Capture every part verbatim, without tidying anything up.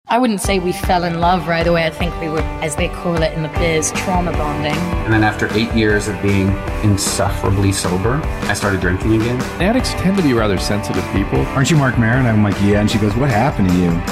I wouldn't say we fell in love right away. I think we were, as they call it in the biz, trauma bonding. And then after eight years of being insufferably sober, I started drinking again. Addicts tend to be rather sensitive people. Aren't you Mark Maron? I'm like, yeah. And she goes, what happened to you?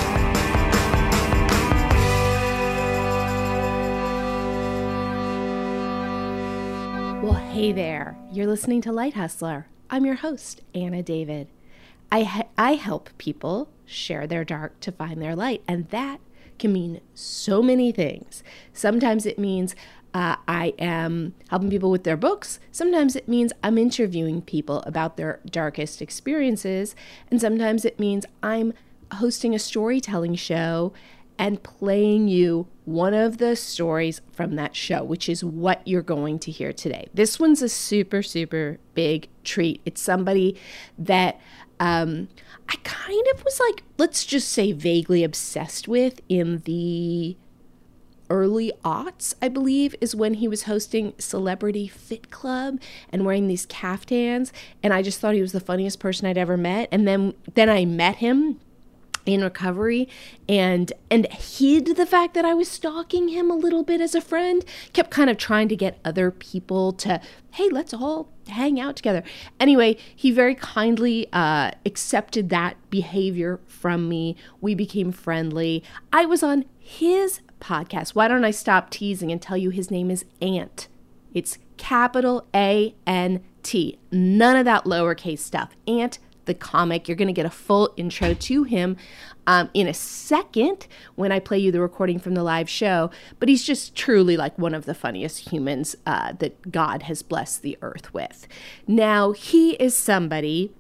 Well, hey there. You're listening to Light Hustler. I'm your host, Anna David. I ha- I help people share their dark to find their light, and that can mean so many things. Sometimes it means uh, I am helping people with their books. Sometimes it means I'm interviewing people about their darkest experiences, and sometimes it means I'm hosting a storytelling show and playing you one of the stories from that show, which is what you're going to hear today. This one's a super, super big treat. It's somebody that um, I kind of was like, let's just say vaguely obsessed with in the early aughts, I believe, is when he was hosting Celebrity Fit Club and wearing these caftans. And I just thought he was the funniest person I'd ever met. And then, then I met him in recovery and and hid the fact that I was stalking him a little bit as a friend, kept kind of trying to get other people to, hey, let's all hang out together. Anyway, he very kindly uh, accepted that behavior from me. We became friendly. I was on his podcast. Why don't I stop teasing and tell you his name is Ant? It's capital A N T. None of that lowercase stuff. Ant the comic. You're going to get a full intro to him um, in a second when I play you the recording from the live show. But he's just truly like one of the funniest humans uh, that God has blessed the earth with. Now, he is somebody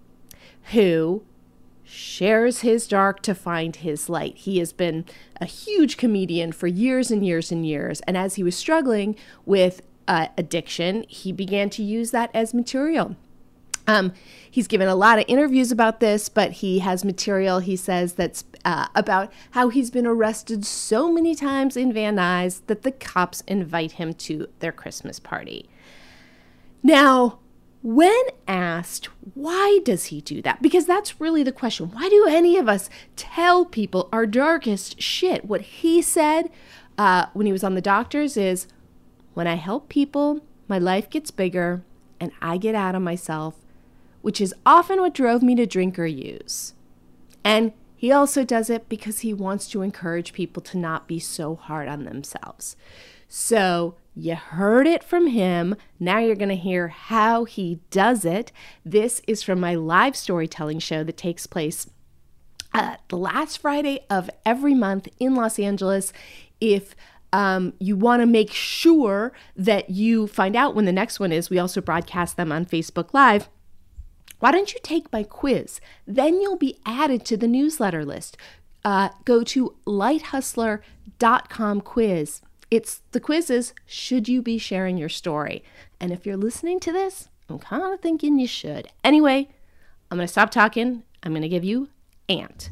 who shares his dark to find his light. He has been a huge comedian for years and years and years. And as he was struggling with uh, addiction, he began to use that as material. Um, he's given a lot of interviews about this, but he has material, he says, that's uh, about how he's been arrested so many times in Van Nuys that the cops invite him to their Christmas party. Now, when asked, why does he do that? Because that's really the question. Why do any of us tell people our darkest shit? What he said uh, when he was on the doctors is, when I help people, my life gets bigger and I get out of myself, which is often what drove me to drink or use. And he also does it because he wants to encourage people to not be so hard on themselves. So you heard it from him. Now you're going to hear how he does it. This is from my live storytelling show that takes place uh, the last Friday of every month in Los Angeles. If Um, you want to make sure that you find out when the next one is, we also broadcast them on Facebook Live. Why don't you take my quiz? Then you'll be added to the newsletter list. Uh, go to light hustler dot com quiz. It's the quiz is, should you be sharing your story? And if you're listening to this, I'm kind of thinking you should. Anyway, I'm going to stop talking. I'm going to give you Ant.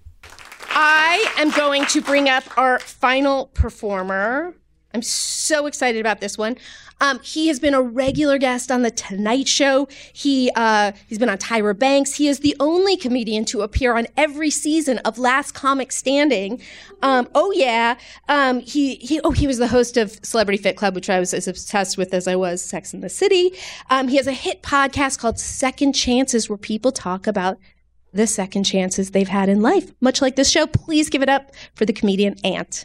I am going to bring up our final performer. I'm so excited about this one. Um, he has been a regular guest on The Tonight Show. He, uh, he's been on Tyra Banks. He is the only comedian to appear on every season of Last Comic Standing. Um, oh, yeah. Um, he, he, oh, he was the host of Celebrity Fit Club, which I was as obsessed with as I was Sex and the City. Um, he has a hit podcast called Second Chances, where people talk about the second chances they've had in life. Much like this show, please give it up for the comedian Ant.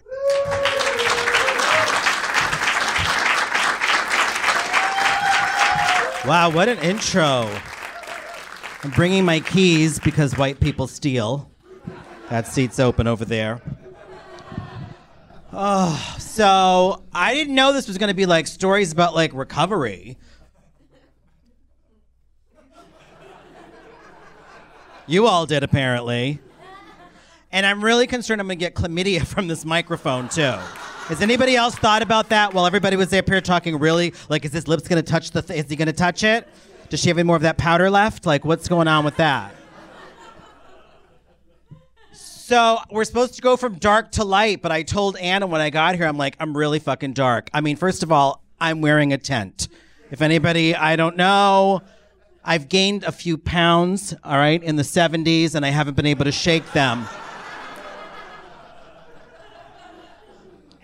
Wow, what an intro. I'm bringing my keys because white people steal. That seat's open over there. Oh, so I didn't know this was going to be like stories about like recovery. You all did, apparently. And I'm really concerned I'm going to get chlamydia from this microphone, too. Has anybody else thought about that while everybody was up here talking really? Like, is his lips going to touch the... Th- is he going to touch it? Does she have any more of that powder left? Like, what's going on with that? So we're supposed to go from dark to light, but I told Anna when I got here, I'm like, I'm really fucking dark. I mean, first of all, I'm wearing a tent. If anybody, I don't know... I've gained a few pounds, all right, in the seventies, and I haven't been able to shake them.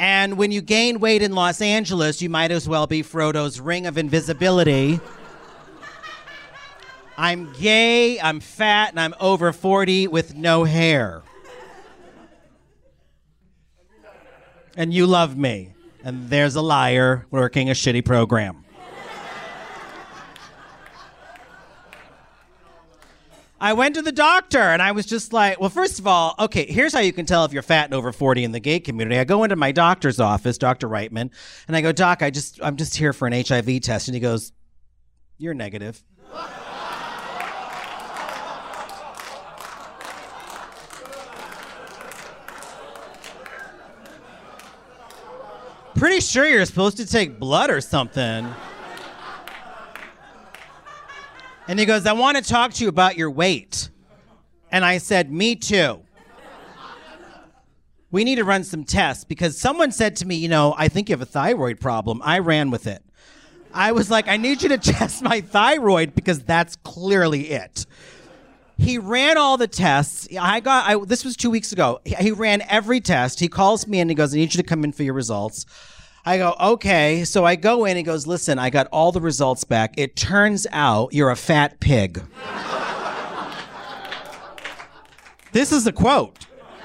And when you gain weight in Los Angeles, you might as well be Frodo's ring of invisibility. I'm gay, I'm fat, and I'm over forty with no hair. And you love me. And there's a liar working a shitty program. I went to the doctor and I was just like, well, first of all, okay, here's how you can tell if you're fat and over forty in the gay community. I go into my doctor's office, Doctor Reitman, and I go, Doc, I just, I'm just here for an H I V test. And he goes, you're negative. Pretty sure you're supposed to take blood or something. And he goes, I want to talk to you about your weight. And I said, me too. We need to run some tests because someone said to me, you know, I think you have a thyroid problem. I ran with it. I was like, I need you to test my thyroid because that's clearly it. He ran all the tests. I got, I, this was two weeks ago. He, he ran every test. He calls me and he goes, I need you to come in for your results. I go, okay. So I go in, he goes, listen, I got all the results back. It turns out you're a fat pig. This is a quote.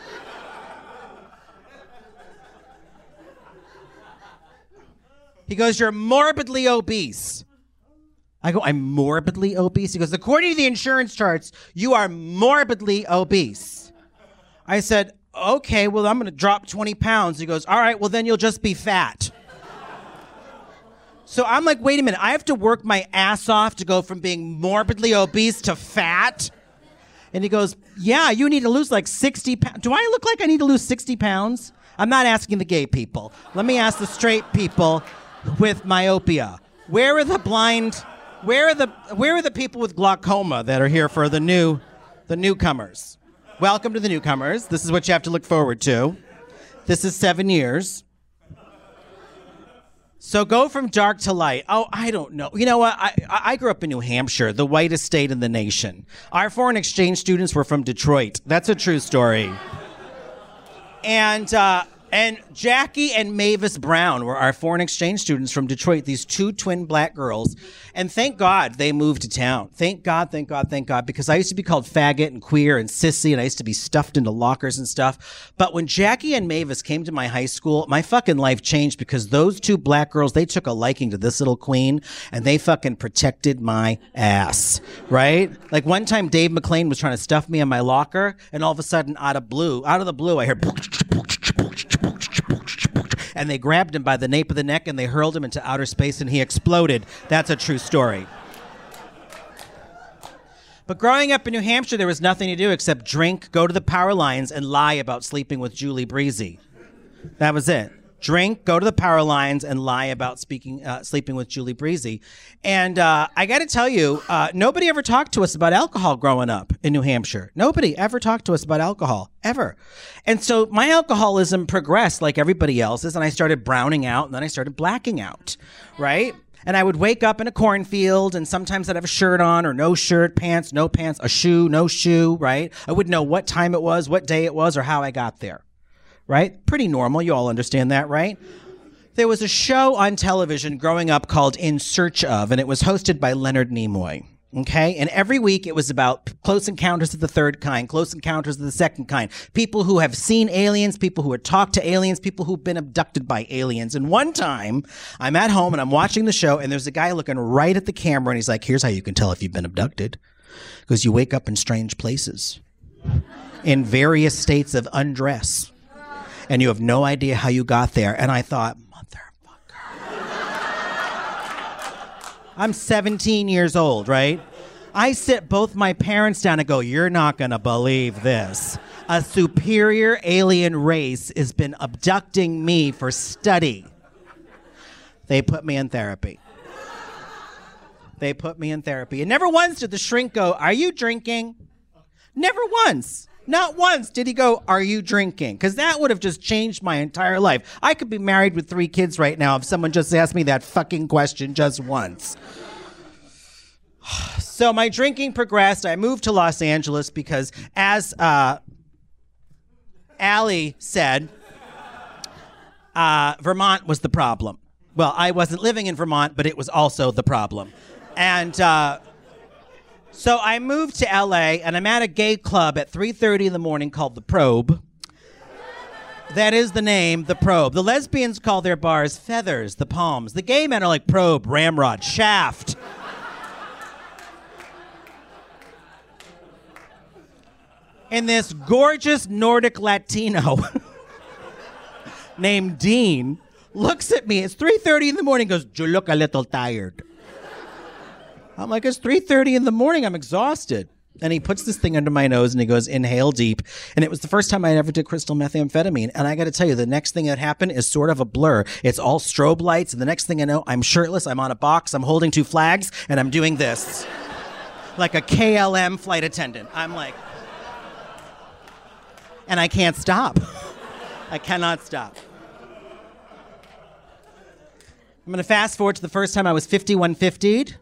He goes, you're morbidly obese. I go, I'm morbidly obese? He goes, according to the insurance charts, you are morbidly obese. I said, okay, well, I'm going to drop twenty pounds. He goes, all right, well, then you'll just be fat. So I'm like, wait a minute, I have to work my ass off to go from being morbidly obese to fat? And he goes, yeah, you need to lose like sixty pounds. Do I look like I need to lose sixty pounds? I'm not asking the gay people. Let me ask the straight people with myopia. Where are the blind, where are the, where are the people with glaucoma that are here for the new, the newcomers? Welcome to the newcomers. This is what you have to look forward to. This is seven years. So go from dark to light. Oh, I don't know. You know what? I, I grew up in New Hampshire, the whitest state in the nation. Our foreign exchange students were from Detroit. That's a true story. And uh, and Jackie and Mavis Brown were our foreign exchange students from Detroit, these two twin black girls. And thank God they moved to town. Thank God, thank God, thank God, because I used to be called faggot and queer and sissy, and I used to be stuffed into lockers and stuff. But when Jackie and Mavis came to my high school, my fucking life changed because those two black girls, they took a liking to this little queen, and they fucking protected my ass, right? Like one time Dave McClain was trying to stuff me in my locker, and all of a sudden, out of blue, out of the blue, I heard and they grabbed him by the nape of the neck and they hurled him into outer space and he exploded. That's a true story. But growing up in New Hampshire, there was nothing to do except drink, go to the power lines, and lie about sleeping with Julie Breezy. That was it. Drink, go to the power lines, and lie about speaking, uh, sleeping with Julie Breezy. And uh, I got to tell you, uh, nobody ever talked to us about alcohol growing up in New Hampshire. Nobody ever talked to us about alcohol, ever. And so my alcoholism progressed like everybody else's, and I started browning out, and then I started blacking out, right? And I would wake up in a cornfield, and sometimes I'd have a shirt on or no shirt, pants, no pants, a shoe, no shoe, right? I wouldn't know what time it was, what day it was, or how I got there. Right? Pretty normal. You all understand that, right? There was a show on television growing up called In Search Of, and it was hosted by Leonard Nimoy. Okay? And every week it was about close encounters of the third kind, close encounters of the second kind, people who have seen aliens, people who have talked to aliens, people who've been abducted by aliens. And one time, I'm at home and I'm watching the show, and there's a guy looking right at the camera, and he's like, here's how you can tell if you've been abducted. Because you wake up in strange places, in various states of undress. And you have no idea how you got there. And I thought, motherfucker. I'm seventeen years old, right? I sit both my parents down and go, you're not going to believe this. A superior alien race has been abducting me for study. They put me in therapy. They put me in therapy. And never once did the shrink go, are you drinking? Never once. Not once did he go, are you drinking? Because that would have just changed my entire life. I could be married with three kids right now if someone just asked me that fucking question just once. So my drinking progressed. I moved to Los Angeles because, as uh, Allie said, uh, Vermont was the problem. Well, I wasn't living in Vermont, but it was also the problem. And uh, so I moved to L A, and I'm at a gay club at three thirty in the morning called The Probe. That is the name, The Probe. The lesbians call their bars Feathers, The Palms. The gay men are like Probe, Ramrod, Shaft. And this gorgeous Nordic Latino named Dean looks at me. It's three thirty in the morning, goes, "You look a little tired." I'm like, it's three thirty in the morning. I'm exhausted. And he puts this thing under my nose and he goes, "Inhale deep." And it was the first time I ever did crystal methamphetamine. And I got to tell you, the next thing that happened is sort of a blur. It's all strobe lights. And the next thing I know, I'm shirtless. I'm on a box. I'm holding two flags. And I'm doing this like a K L M flight attendant. I'm like, and I can't stop. I cannot stop. I'm going to fast forward to the first time I was fifty-one fiftied.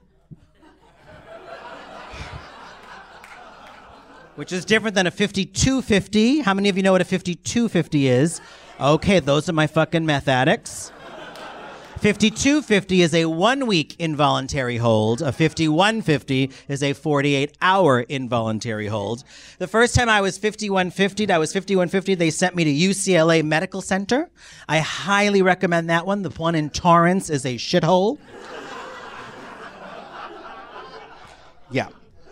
Which is different than a fifty-two fifty. How many of you know what a fifty-two fifty is? Okay, those are my fucking meth addicts. fifty-two fifty is a one-week involuntary hold. A fifty-one fifty is a forty-eight hour involuntary hold. The first time I was fifty-one fifty, I was fifty-one fifty, they sent me to U C L A Medical Center. I highly recommend that one. The one in Torrance is a shithole. Yeah.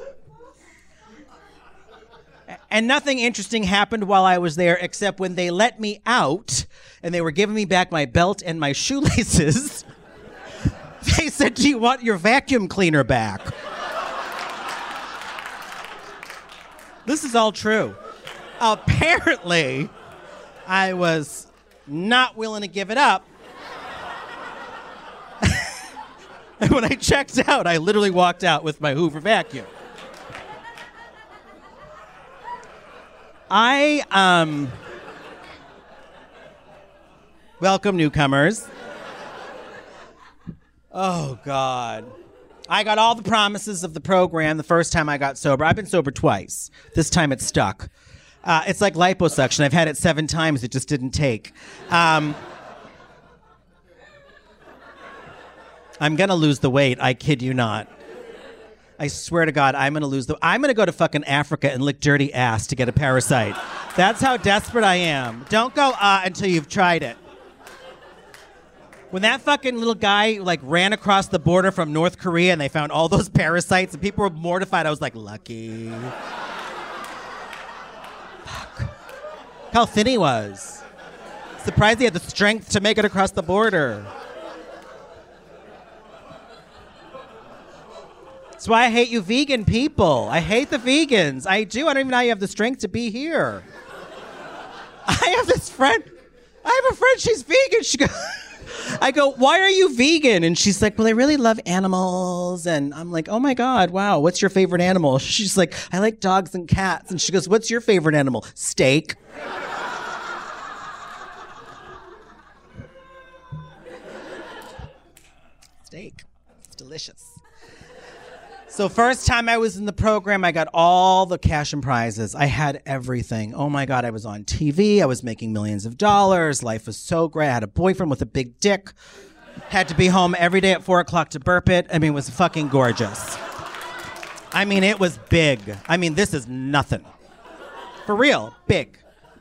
And nothing interesting happened while I was there except when they let me out and they were giving me back my belt and my shoelaces. They said, "Do you want your vacuum cleaner back?" This is all true. Apparently, I was not willing to give it up. And when I checked out, I literally walked out with my Hoover vacuum. I, um, welcome newcomers. Oh, God. I got all the promises of the program the first time I got sober. I've been sober twice. This time it stuck. Uh, it's like liposuction. I've had it seven times. It just didn't take. Um, I'm going to lose the weight. I kid you not. I swear to God, I'm going to lose the... I'm going to go to fucking Africa and lick dirty ass to get a parasite. That's how desperate I am. Don't go uh until you've tried it. When that fucking little guy like ran across the border from North Korea and they found all those parasites and people were mortified, I was like, lucky. Fuck. How thin he was. Surprised he had the strength to make it across the border. That's why I hate you vegan people. I hate the vegans. I do. I don't even know how you have the strength to be here. I have this friend. I have a friend. She's vegan. She goes, I go, "Why are you vegan?" And she's like, "Well, I really love animals." And I'm like, "Oh my God, wow. What's your favorite animal?" She's like, "I like dogs and cats." And she goes, "What's your favorite animal?" "Steak." Steak. It's delicious. So first time I was in the program, I got all the cash and prizes. I had everything. Oh my God, I was on T V. I was making millions of dollars. Life was so great. I had a boyfriend with a big dick. Had to be home every day at four o'clock to burp it. I mean, it was fucking gorgeous. I mean, it was big. I mean, this is nothing. For real, big.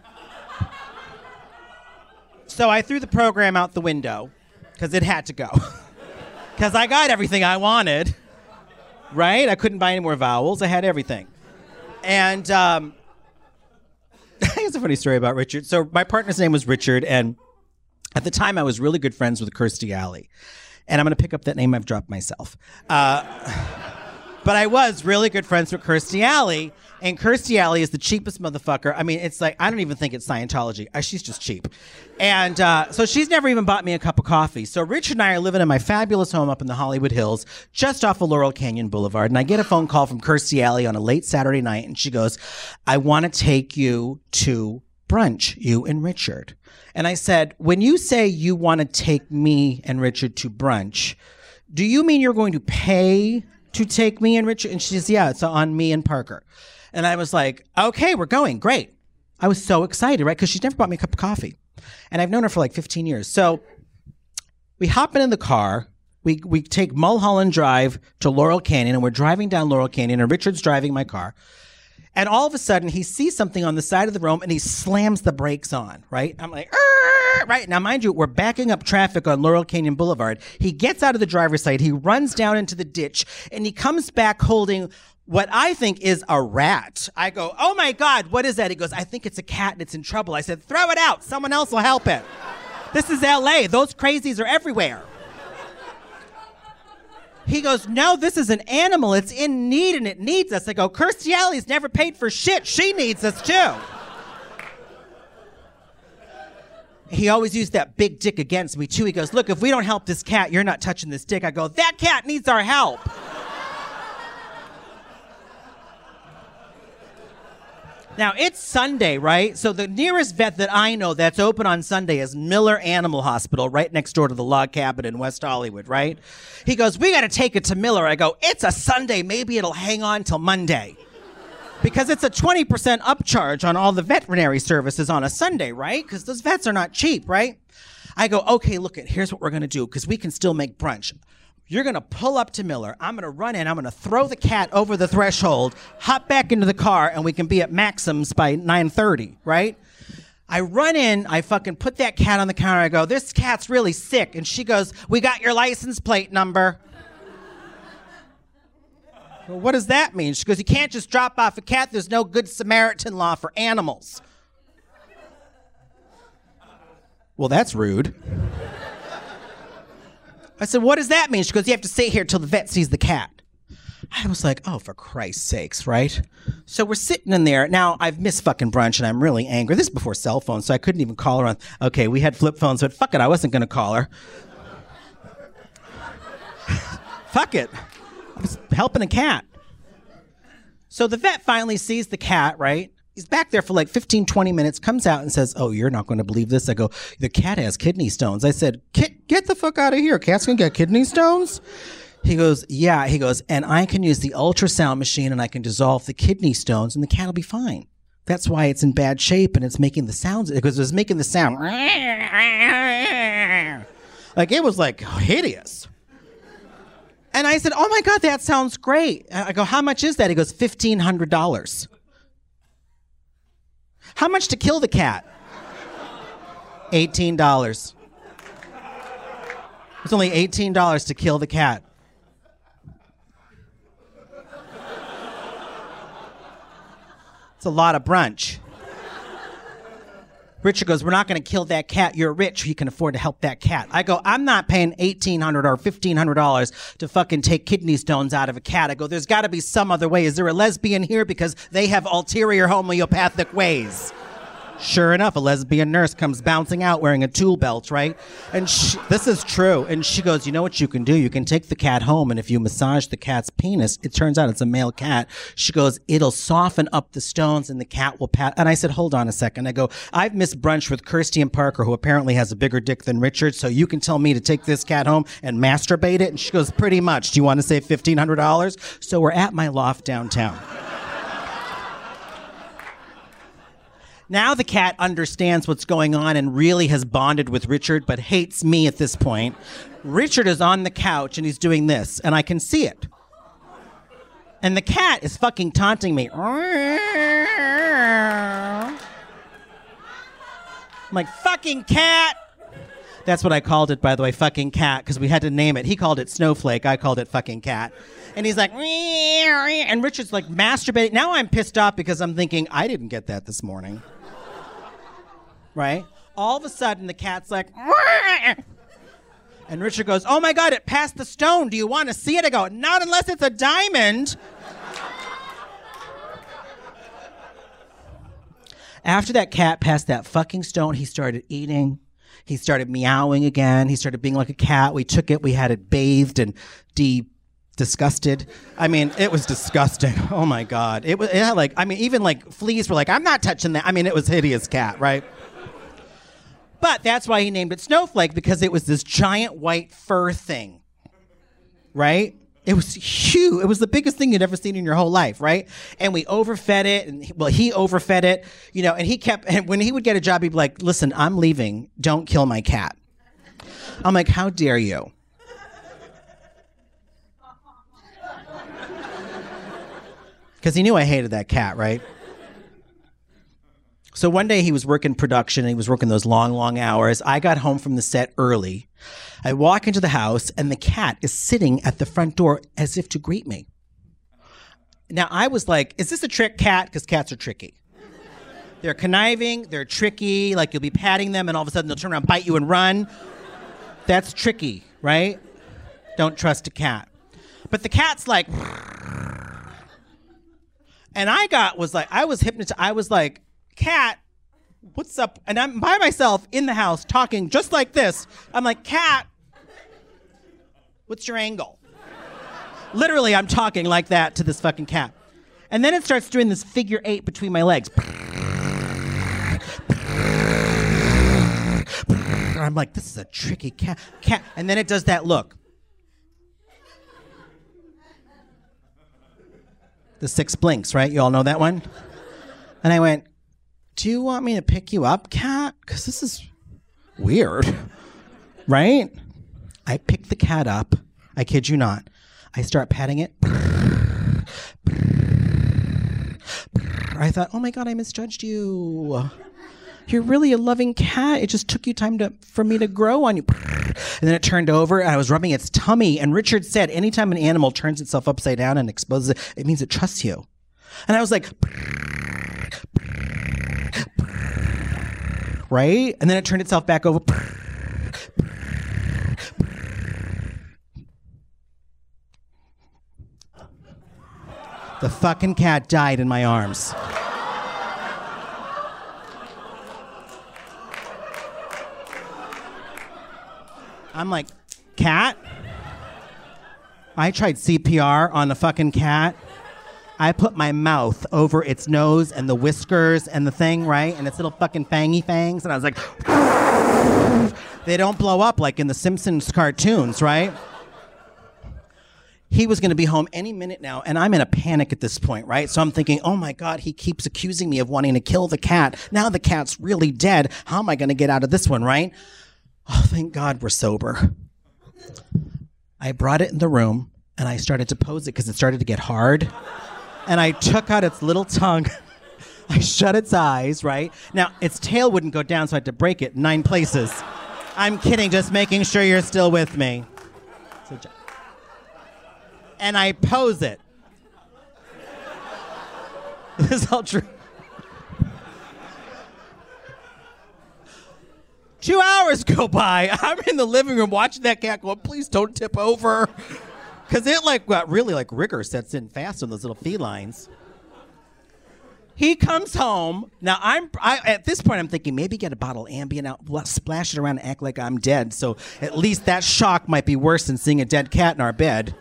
So I threw the program out the window because it had to go. Because I got everything I wanted. Right? I couldn't buy any more vowels. I had everything. And um, it's a funny story about Richard. So my partner's name was Richard, and at the time I was really good friends with Kirstie Alley. And I'm going to pick up that name I've dropped myself. Uh, but I was really good friends with Kirstie Alley, and Kirstie Alley is the cheapest motherfucker. I mean, it's like, I don't even think it's Scientology. Uh, she's just cheap. And uh, so she's never even bought me a cup of coffee. So Richard and I are living in my fabulous home up in the Hollywood Hills, just off of Laurel Canyon Boulevard. And I get a phone call from Kirstie Alley on a late Saturday night, and she goes, "I want to take you to brunch, you and Richard." And I said, "When you say you want to take me and Richard to brunch, do you mean you're going to pay to take me and Richard?" And she says, "Yeah, it's on me and Parker." And I was like, "Okay, we're going. Great." I was so excited, right? Because she's never bought me a cup of coffee. And I've known her for like fifteen years. So we hop in the car. We we take Mulholland Drive to Laurel Canyon, and we're driving down Laurel Canyon, and Richard's driving my car. And all of a sudden, he sees something on the side of the road, and he slams the brakes on, right? I'm like, Arr! Right? Now, mind you, we're backing up traffic on Laurel Canyon Boulevard. He gets out of the driver's side. He runs down into the ditch, and he comes back holding what I think is a rat. I go, oh, my God, what is that? He goes, I think it's a cat, and it's in trouble. I said, throw it out. Someone else will help it. This is L A. Those crazies are everywhere. He goes, no, this is an animal. It's in need, and it needs us. I go, Kirstie Alley's never paid for shit. She needs us, too. He always used that big dick against me, too. He goes, look, if we don't help this cat, you're not touching this dick. I go, that cat needs our help. Now, it's Sunday, right? So the nearest vet that I know that's open on Sunday is Miller Animal Hospital, right next door to the Log Cabin in West Hollywood, right? He goes, we got to take it to Miller. I go, it's a Sunday. Maybe it'll hang on till Monday. Because it's a twenty percent upcharge on all the veterinary services on a Sunday, right? Because those vets are not cheap, right? I go, okay, look, it. Here's what we're going to do, because we can still make brunch. You're going to pull up to Miller. I'm going to run in. I'm going to throw the cat over the threshold, hop back into the car, and we can be at Maxim's by nine thirty, right? I run in. I fucking put that cat on the counter. I go, this cat's really sick. And she goes, we got your license plate number. Well, what does that mean? She goes, you can't just drop off a cat. There's no good Samaritan law for animals. Well, that's rude. I said, what does that mean? She goes, you have to stay here till the vet sees the cat. I was like, oh, for Christ's sakes, right? So we're sitting in there. Now, I've missed fucking brunch, and I'm really angry. This is before cell phones, so I couldn't even call her on. Okay, we had flip phones, but fuck it, I wasn't going to call her. Fuck it. I was helping a cat. So the vet finally sees the cat, right? He's back there for like fifteen, twenty minutes, comes out and says, oh, you're not going to believe this. I go, the cat has kidney stones. I said, get the fuck out of here. Cat's going to get kidney stones? He goes, yeah. He goes, and I can use the ultrasound machine and I can dissolve the kidney stones and the cat will be fine. That's why it's in bad shape and it's making the sounds, because it was making the sound. Like, it was like hideous. And I said, oh my God, that sounds great. I go, how much is that? He goes, fifteen hundred dollars. How much to kill the cat? eighteen dollars. It's only eighteen dollars to kill the cat. It's a lot of brunch. Richard goes, we're not going to kill that cat. You're rich. You can afford to help that cat. I go, I'm not paying eighteen hundred dollars or fifteen hundred dollars to fucking take kidney stones out of a cat. I go, there's got to be some other way. Is there a lesbian here? Because they have ulterior homeopathic ways. Sure enough, a lesbian nurse comes bouncing out wearing a tool belt, right? And she, this is true. And she goes, you know what you can do? You can take the cat home, and if you massage the cat's penis, it turns out it's a male cat. She goes, it'll soften up the stones, and the cat will pat. And I said, hold on a second. I go, I've missed brunch with Kirstie and Parker, who apparently has a bigger dick than Richard, so you can tell me to take this cat home and masturbate it? And she goes, pretty much. Do you want to save fifteen hundred dollars? So we're at my loft downtown. Now the cat understands what's going on and really has bonded with Richard, but hates me at this point. Richard is on the couch and he's doing this, and I can see it. And the cat is fucking taunting me. I'm like, fucking cat! That's what I called it, by the way, fucking cat, because we had to name it. He called it Snowflake. I called it fucking cat. And he's like, and Richard's like masturbating. Now I'm pissed off because I'm thinking, I didn't get that this morning. Right? All of a sudden, the cat's like, and Richard goes, oh my God, it passed the stone. Do you want to see it? I go, not unless it's a diamond. After that cat passed that fucking stone, he started eating. He started meowing again. He started being like a cat. We took it. We had it bathed and de disgusted. I mean, it was disgusting. Oh my God. It was it had like, I mean, even like fleas were like, I'm not touching that. I mean, it was hideous cat, right? But that's why he named it Snowflake, because it was this giant white fur thing, right? It was huge. It was the biggest thing you'd ever seen in your whole life, right? And we overfed it, and he, well, he overfed it, you know. And he kept. And when he would get a job, he'd be like, "Listen, I'm leaving. Don't kill my cat." I'm like, "How dare you?" Because he knew I hated that cat, right? So one day he was working production, and he was working those long, long hours. I got home from the set early. I walk into the house, and the cat is sitting at the front door as if to greet me. Now, I was like, is this a trick cat? Because cats are tricky. They're conniving, they're tricky, like you'll be patting them, and all of a sudden they'll turn around, bite you, and run. That's tricky, right? Don't trust a cat. But the cat's like... And I got, was like, I was hypnotized. I was like, cat, what's up? And I'm by myself in the house talking just like this. I'm like, cat, what's your angle? Literally, I'm talking like that to this fucking cat. And then it starts doing this figure eight between my legs. I'm like, this is a tricky cat. cat. And then it does that look. The six blinks, right? You all know that one? And I went, do you want me to pick you up, cat? Because this is weird, right? I pick the cat up. I kid you not. I start patting it. I thought, oh my God, I misjudged you. You're really a loving cat. It just took you time to for me to grow on you. And then it turned over, and I was rubbing its tummy. And Richard said, anytime an animal turns itself upside down and exposes it, it means it trusts you. And I was like, right? And then it turned itself back over. The fucking cat died in my arms. I'm like, cat? I tried C P R on a fucking cat. I put my mouth over its nose and the whiskers and the thing, right? And its little fucking fangy fangs. And I was like, they don't blow up like in the Simpsons cartoons, right? He was going to be home any minute now, and I'm in a panic at this point, right? So I'm thinking, oh my God, he keeps accusing me of wanting to kill the cat. Now the cat's really dead. How am I going to get out of this one, right? Oh, thank God we're sober. I brought it in the room, and I started to pose it because it started to get hard. And I took out its little tongue. I shut its eyes, right? Now, its tail wouldn't go down, so I had to break it in nine places. I'm kidding, just making sure you're still with me. So, and I pose it. This is all true. Two hours go by. I'm in the living room watching that cat going, please don't tip over. Because it like got really like rigor sets in fast on those little felines. He comes home. Now, I'm I, at this point, I'm thinking maybe get a bottle of Ambien out, splash it around and act like I'm dead. So at least that shock might be worse than seeing a dead cat in our bed.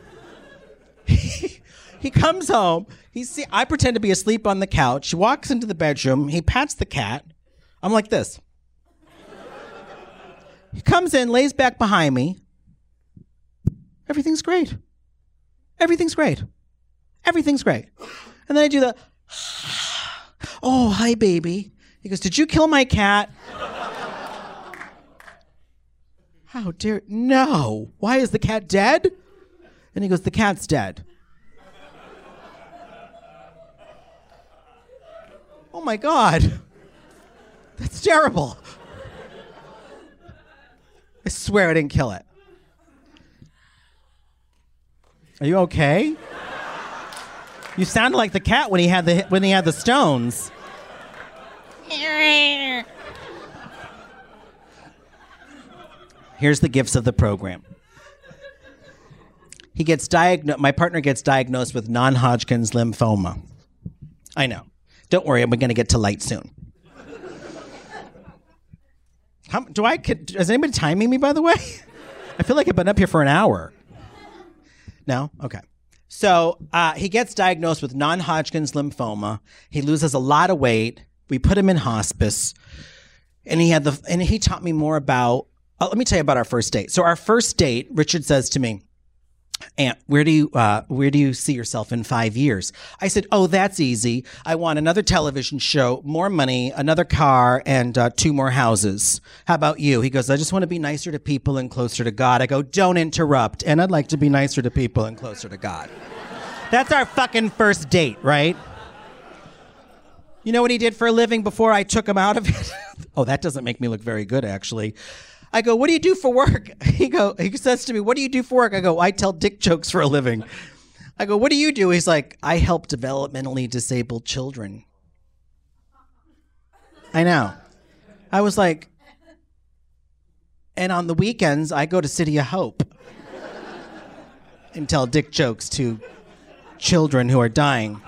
He comes home. He see, I pretend to be asleep on the couch. He walks into the bedroom. He pats the cat. I'm like this. He comes in, lays back behind me. Everything's great. Everything's great. Everything's great. And then I do the, oh, hi, baby. He goes, did you kill my cat? How dare, no. Why, is the cat dead? And he goes, the cat's dead. Oh my God. That's terrible. I swear I didn't kill it. Are you okay? You sounded like the cat when he had the when he had the stones. Here's the gifts of the program. He gets diagnosed. My partner gets diagnosed with non-Hodgkin's lymphoma. I know. Don't worry, we're going to get to light soon. How, do I? Is anybody timing me, by the way? I feel like I've been up here for an hour. No? Okay. So uh, he gets diagnosed with non-Hodgkin's lymphoma. He loses a lot of weight. We put him in hospice, and he had the. And he taught me more about. Uh, let me tell you about our first date. So our first date, Richard says to me, Aunt, where do you uh, where do you see yourself in five years? I said, oh, that's easy. I want another television show, more money, another car, and uh, two more houses. How about you? He goes, I just want to be nicer to people and closer to God. I go, don't interrupt. And I'd like to be nicer to people and closer to God. That's our fucking first date, right? You know what he did for a living before I took him out of it? Oh, that doesn't make me look very good, actually. I go, what do you do for work? He go, he says to me, what do you do for work? I go, I tell dick jokes for a living. I go, what do you do? He's like, I help developmentally disabled children. I know. I was like, and on the weekends, I go to City of Hope and tell dick jokes to children who are dying.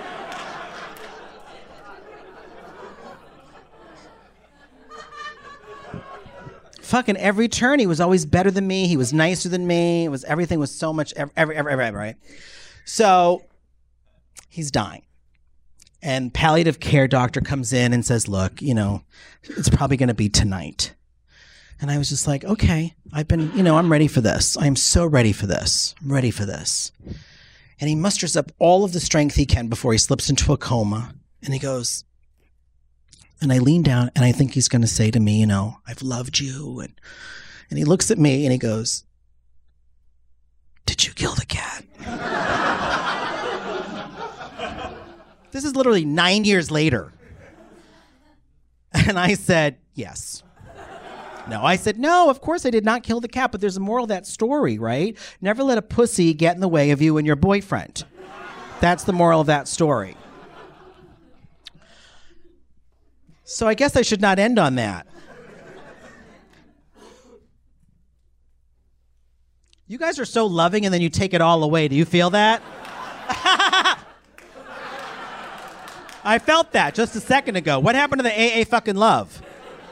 Fucking every turn, he was always better than me. He was nicer than me. It was everything was so much, every, every, every, every, right? So he's dying. And palliative care doctor comes in and says, look, you know, it's probably going to be tonight. And I was just like, okay, I've been, you know, I'm ready for this. I'm so ready for this. I'm ready for this. And he musters up all of the strength he can before he slips into a coma. And he goes, and I lean down and I think he's going to say to me, you know, I've loved you. And, and he looks at me and he goes, did you kill the cat? This is literally nine years later. And I said, yes. No, I said, no, of course I did not kill the cat, but there's a moral of that story, right? Never let a pussy get in the way of you and your boyfriend. That's the moral of that story. So I guess I should not end on that. You guys are so loving and then you take it all away. Do you feel that? I felt that just a second ago. What happened to the A A fucking love?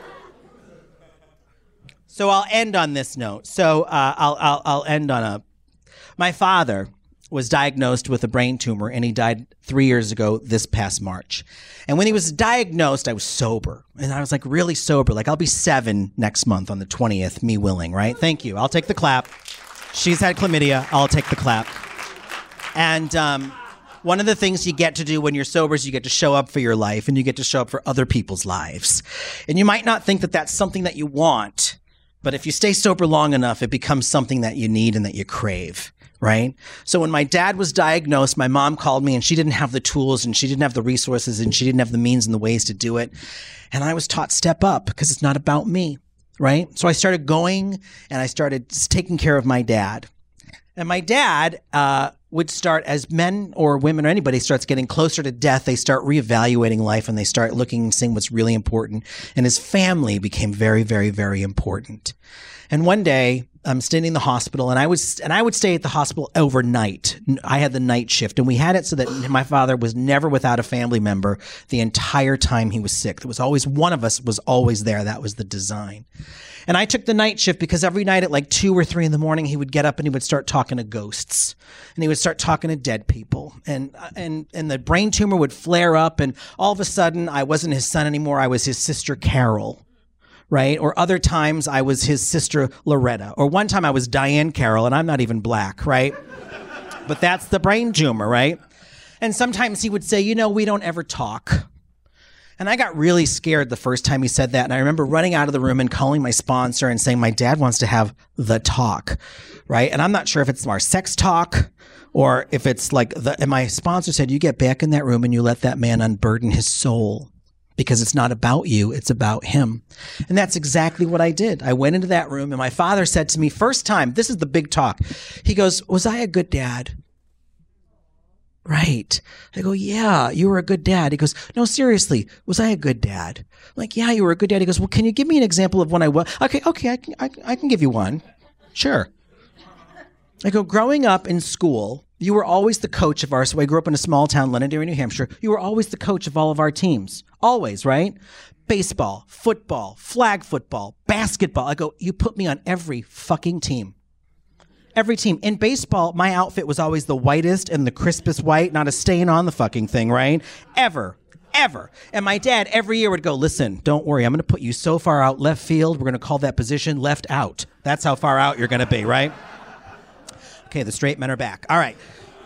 So I'll end on this note. So uh, I'll, I'll I'll end on a. My father was diagnosed with a brain tumor, and he died three years ago this past March. And when he was diagnosed, I was sober. And I was like really sober. Like I'll be seven next month on the twentieth, me willing, right? Thank you. I'll take the clap. She's had chlamydia. I'll take the clap. And um, one of the things you get to do when you're sober is you get to show up for your life, and you get to show up for other people's lives. And you might not think that that's something that you want, but if you stay sober long enough, it becomes something that you need and that you crave. Right? So when my dad was diagnosed, my mom called me and she didn't have the tools and she didn't have the resources and she didn't have the means and the ways to do it. And I was taught step up because it's not about me. Right? So I started going and I started taking care of my dad. And my dad uh, would start, as men or women or anybody starts getting closer to death, they start reevaluating life and they start looking and seeing what's really important. And his family became very, very, very important. And one day, I'm staying in the hospital, and I was, and I would stay at the hospital overnight. I had the night shift, and we had it so that my father was never without a family member the entire time he was sick. There was always one of us was always there. That was the design. And I took the night shift because every night at like two or three in the morning, he would get up and he would start talking to ghosts, and he would start talking to dead people, and and and the brain tumor would flare up, and all of a sudden, I wasn't his son anymore. I was his sister Carol. Right? Or other times I was his sister Loretta. Or one time I was Diane Carroll, and I'm not even black, right? But that's the brain tumor, right? And sometimes he would say, you know, we don't ever talk. And I got really scared the first time he said that. And I remember running out of the room and calling my sponsor and saying, my dad wants to have the talk, right? And I'm not sure if it's our sex talk or if it's like the, and my sponsor said, you get back in that room and you let that man unburden his soul. Because it's not about you, it's about him. And that's exactly what I did. I went into that room and my father said to me, first time, this is the big talk. He goes, was I a good dad? Right. I go, yeah, you were a good dad. He goes, no, seriously, was I a good dad? I'm like, yeah, you were a good dad. He goes, well, can you give me an example of when I was? Okay, okay, I can, I, I can give you one. Sure. I go, growing up in school, you were always the coach of our, so I grew up in a small town, Londonderry, New Hampshire. You were always the coach of all of our teams. Always, right? Baseball, football, flag football, basketball. I go, you put me on every fucking team. Every team. In baseball, my outfit was always the whitest and the crispest white, not a stain on the fucking thing, right? Ever. Ever. And my dad every year would go, listen, don't worry. I'm going to put you so far out left field. We're going to call that position left out. That's how far out you're going to be, right? Okay, the straight men are back. All right.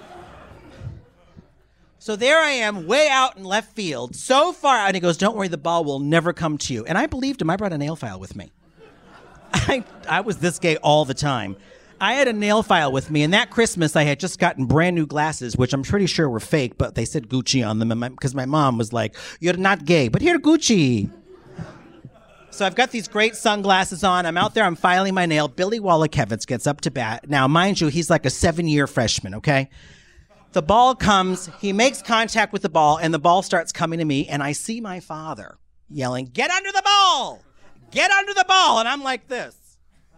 So there I am, way out in left field, so far out. And he goes, don't worry, the ball will never come to you. And I believed him. I brought a nail file with me. I, I was this gay all the time. I had a nail file with me, and that Christmas I had just gotten brand new glasses, which I'm pretty sure were fake, but they said Gucci on them because my, my mom was like, you're not gay, but here, Gucci. So I've got these great sunglasses on. I'm out there. I'm filing my nail. Billy Wallachevitz gets up to bat. Now, mind you, he's like a seven-year freshman, okay? The ball comes. He makes contact with the ball, and the ball starts coming to me, and I see my father yelling, get under the ball! Get under the ball! And I'm like this.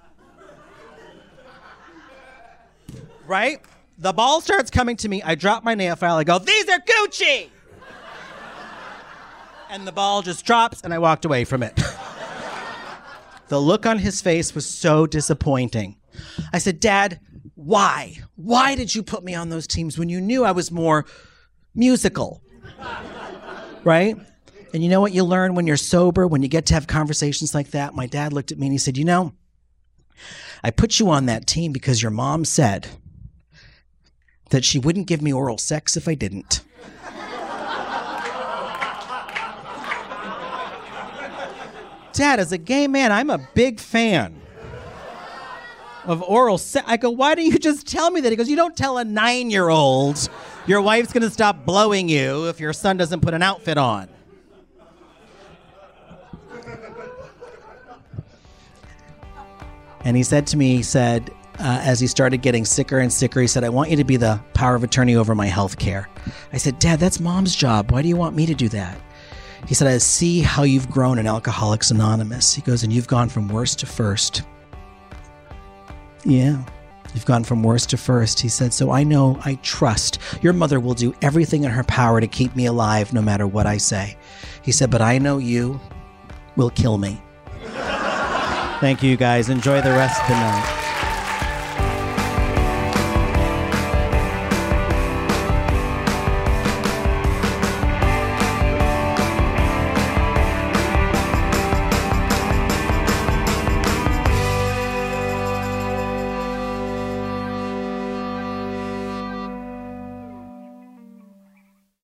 Right? The ball starts coming to me. I drop my nail file. I go, these are Gucci! And the ball just drops, and I walked away from it. The look on his face was so disappointing. I said, Dad, why? Why did you put me on those teams when you knew I was more musical? Right? And you know what you learn when you're sober, when you get to have conversations like that? My dad looked at me and he said, you know, I put you on that team because your mom said that she wouldn't give me oral sex if I didn't. Dad, as a gay man, I'm a big fan of oral sex. I go, why don't you just tell me that? He goes, you don't tell a nine-year-old your wife's going to stop blowing you if your son doesn't put an outfit on. And he said to me, he said, uh, as he started getting sicker and sicker, he said, I want you to be the power of attorney over my health care. I said, Dad, that's Mom's job. Why do you want me to do that? He said, I see how you've grown in Alcoholics Anonymous. He goes, and you've gone from worst to first. Yeah, you've gone from worst to first. He said, so I know, I trust your mother will do everything in her power to keep me alive no matter what I say. He said, but I know you will kill me. Thank you, guys. Enjoy the rest of the night.